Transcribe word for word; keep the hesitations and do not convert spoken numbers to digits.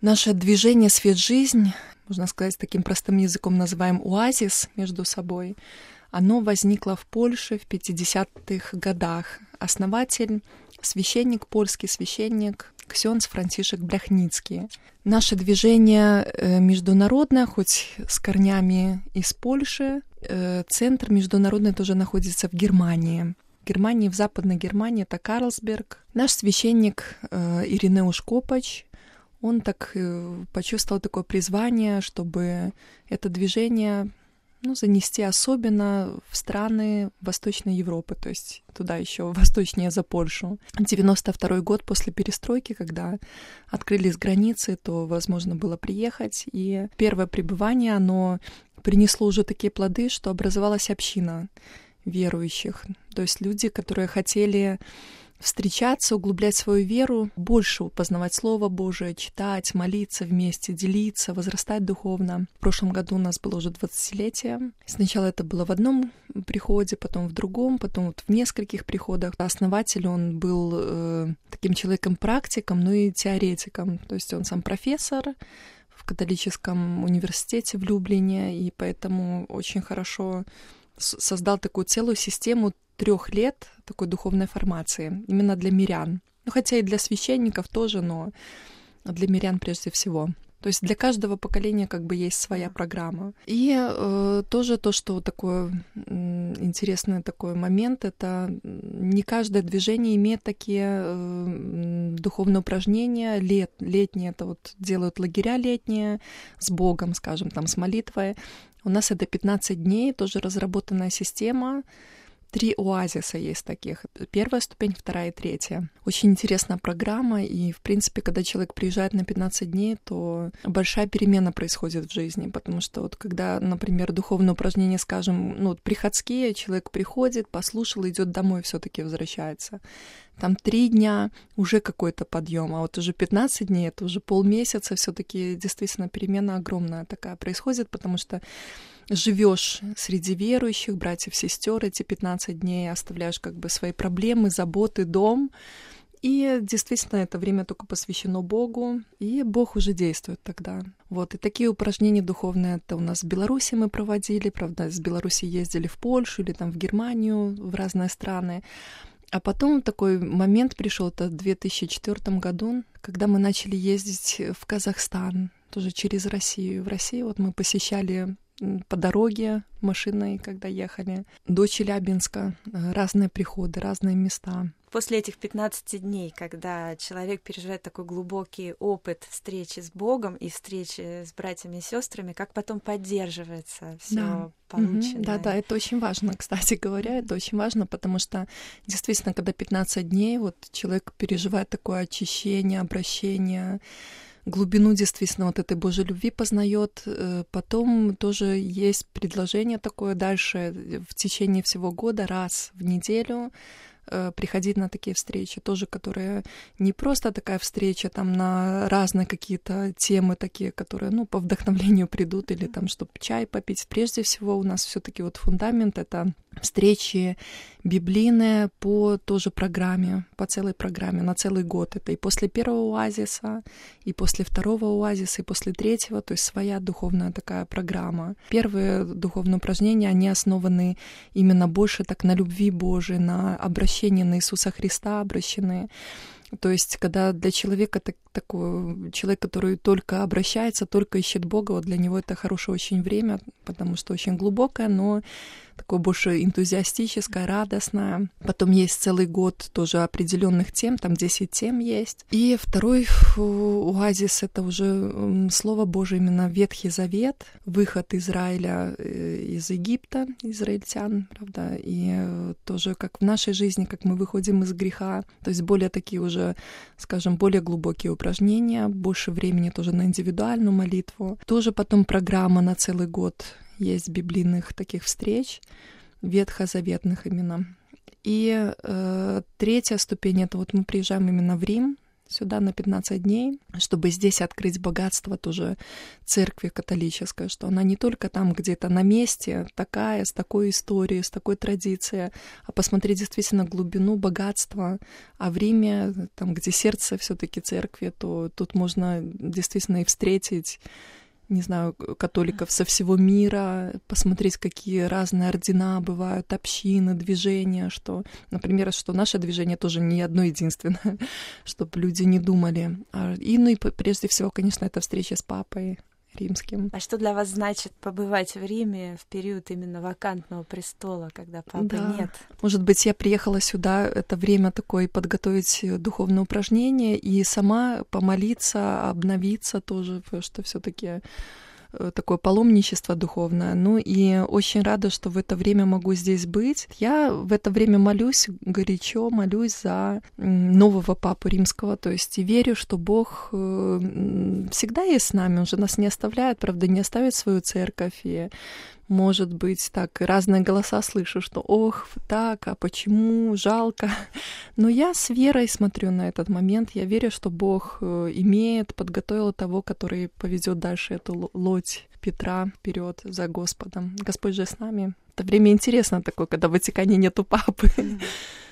Наше движение «Свет-жизнь», можно сказать, таким простым языком называем «Оазис» между собой, оно возникло в Польше в пятидесятых годах. Основатель — священник, польский священник, ксёндз Франтишек Бляхницкий. Наше движение международное, хоть с корнями из Польши. Центр международный тоже находится в Германии. В Германии, в Западной Германии, это Карлсберг. Наш священник Иринеуш Копач, он так почувствовал такое призвание, чтобы это движение ну, занести особенно в страны Восточной Европы, то есть туда еще восточнее за Польшу. девяносто второй год после перестройки, когда открылись границы, то возможно было приехать. И первое пребывание, оно принесло уже такие плоды, что образовалась община верующих. То есть люди, которые хотели встречаться, углублять свою веру, больше познавать Слово Божие, читать, молиться вместе, делиться, возрастать духовно. В прошлом году у нас было уже двадцатилетие. Сначала это было в одном приходе, потом в другом, потом вот в нескольких приходах. Основатель, он был э, таким человеком-практиком, ну и теоретиком. То есть он сам профессор в католическом университете в Люблине, и поэтому очень хорошо создал такую целую систему трех лет такой духовной формации именно для мирян. Ну, хотя и для священников тоже, но для мирян прежде всего. То есть для каждого поколения как бы есть своя программа. И э, тоже то, что такой э, интересный такой момент, это не каждое движение имеет такие э, духовные упражнения. Лет, летние, это вот делают лагеря летние с Богом, скажем, там с молитвой. У нас это пятнадцать дней, тоже разработанная система. Три оазиса есть таких. Первая ступень, вторая и третья. Очень интересная программа, и, в принципе, когда человек приезжает на пятнадцать дней, то большая перемена происходит в жизни, потому что вот когда, например, духовное упражнение, скажем, ну, вот приходские, человек приходит, послушал, идет домой, все таки возвращается. Там три дня уже какой-то подъем, а вот уже пятнадцать дней, это уже полмесяца, все таки действительно перемена огромная такая происходит, потому что живешь среди верующих, братьев, сестер эти пятнадцать дней, оставляешь как бы свои проблемы, заботы, дом. И действительно, это время только посвящено Богу, и Бог уже действует тогда. Вот, и такие упражнения духовные, это у нас в Беларуси мы проводили, правда, из Беларуси ездили в Польшу или там в Германию, в разные страны. А потом такой момент пришел, это в две тысячи четвёртом году, когда мы начали ездить в Казахстан, тоже через Россию. В России вот мы посещали по дороге машиной, когда ехали, до Челябинска, разные приходы, разные места. После этих пятнадцати дней, когда человек переживает такой глубокий опыт встречи с Богом и встречи с братьями и сестрами, как потом поддерживается все да. полученное? Да, да, это очень важно, кстати говоря, это очень важно, потому что действительно, когда пятнадцать дней, вот человек переживает такое очищение, обращение, глубину действительно вот этой Божьей любви познает. Потом тоже есть предложение такое дальше в течение всего года, раз в неделю приходить на такие встречи, тоже, которые не просто такая встреча там на разные какие-то темы такие, которые, ну, по вдохновлению придут, или там, чтобы чай попить. Прежде всего у нас все-таки вот фундамент — это встречи библейные по тоже программе, по целой программе, на целый год. Это и после первого оазиса, и после второго оазиса, и после третьего, то есть своя духовная такая программа. Первые духовные упражнения, они основаны именно больше так на любви Божией, на обращении на Иисуса Христа обращены. То есть, когда для человека так, такой человек, который только обращается, только ищет Бога, вот для него это хорошее очень время, потому что очень глубокое, но такое больше энтузиастическое, радостное. Потом есть целый год тоже определенных тем, там десять тем есть. И второй оазис — это уже Слово Божие, именно Ветхий Завет, выход Израиля из Египта, израильтян, правда, и тоже как в нашей жизни, как мы выходим из греха, то есть более такие уже, скажем, более глубокие упражнения, больше времени тоже на индивидуальную молитву. Тоже потом программа на целый год есть библейных таких встреч, ветхозаветных именно. И э, третья ступень — это вот мы приезжаем именно в Рим, сюда на пятнадцать дней, чтобы здесь открыть богатство тоже церкви католической, что она не только там где-то на месте, такая, с такой историей, с такой традицией, а посмотреть действительно глубину богатства. А в Риме, там, где сердце все-таки церкви, то тут можно действительно и встретить, не знаю, католиков со всего мира, посмотреть, какие разные ордена бывают, общины, движения, что, например, что наше движение тоже не одно единственное, чтобы люди не думали. И, ну и прежде всего, конечно, это встреча с папой римским. А что для вас значит побывать в Риме в период именно вакантного престола, когда папы да. нет? Может быть, я приехала сюда, это время такое, подготовить духовное упражнение и сама помолиться, обновиться тоже, потому что все-таки такое паломничество духовное. Ну и очень рада, что в это время могу здесь быть. Я в это время молюсь горячо, молюсь за нового папу римского, то есть и верю, что Бог всегда есть с нами, Он же нас не оставляет, правда, не оставит свою церковь, и может быть, так разные голоса слышу, что ох, так, а почему, жалко. Но я с верой смотрю на этот момент. Я верю, что Бог имеет, подготовил того, который поведет дальше эту лодь Петра вперед за Господом. Господь же с нами. Это время интересно такое, когда в Ватикане нету папы.